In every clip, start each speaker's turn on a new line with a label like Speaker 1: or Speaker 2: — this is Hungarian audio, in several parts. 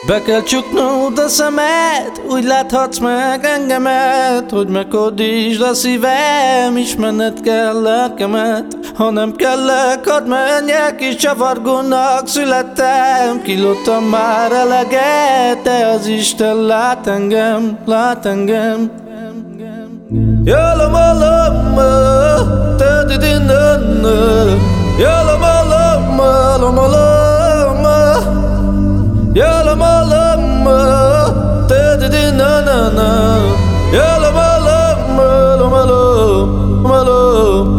Speaker 1: Be kell csuknod a szemed, úgy láthatsz meg engemet, hogy megkódítsd a szívem, ismerned kell lelkemet. Ha nem kellek, hadd menjek, és csavargónak születtem. Kilódtam már eleget, de az Isten lát engem, lát engem. Yalom alom, tedidin, yalom alom, alom alom, yalom alom, tedidin, yalom alom, alom alom, alom.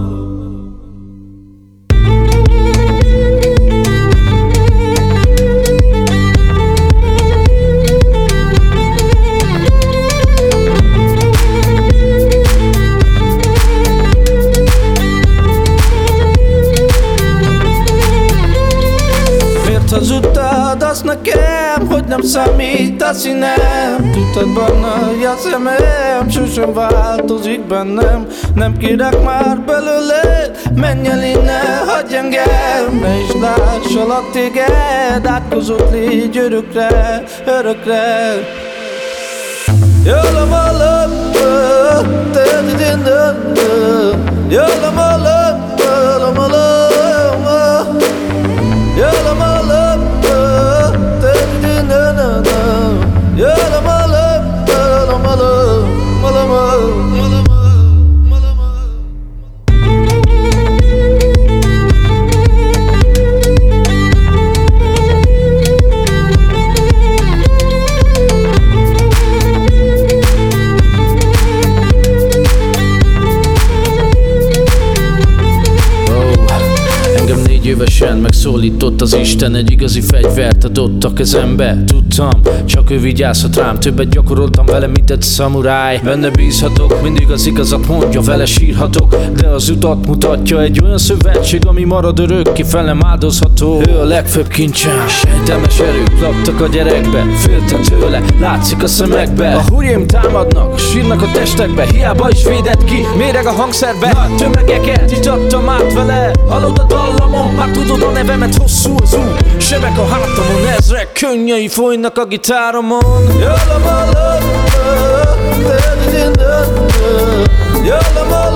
Speaker 1: Hazudtad azt nekem, hogy nem számít a színem. Tudtad barna, hogy a szemem sosem változik bennem. Nem kérek már belőled, menj el innen, hagyj engem. Ne is lássalak téged, átkozott légy örökre, örökre. Yalom alom, tedidin, yalom alom, alom alom, yalom alom, tedidin, yalom alom, alom alom, alom alom. Évesen megszólított az Isten, egy igazi fegyvert adott a kezembe. Tudtam, csak ő vigyázhat rám, többet gyakoroltam vele, mint egy szamuráj. Benne bízhatok, mindig az igazat mondja, vele sírhatok, de az utat mutatja. Egy olyan szövetség, ami marad örökké, felem áldozható. Ő a legfőbb kincsem, sejtelmes erők laktak a gyerekbe, féltek tőle, látszik a szemekbe. A hurjém támadnak, sírnak a testekbe, hiába is védett ki, méreg a hangszerbe. Nagy tömegeket itattam át vele, hallod a dallamon, már tudod a nevemet, hosszú az út, sebek a hátamon, ezrek könnyei folynak a gitáromon. Yalom alom, tedidin, yalom alom.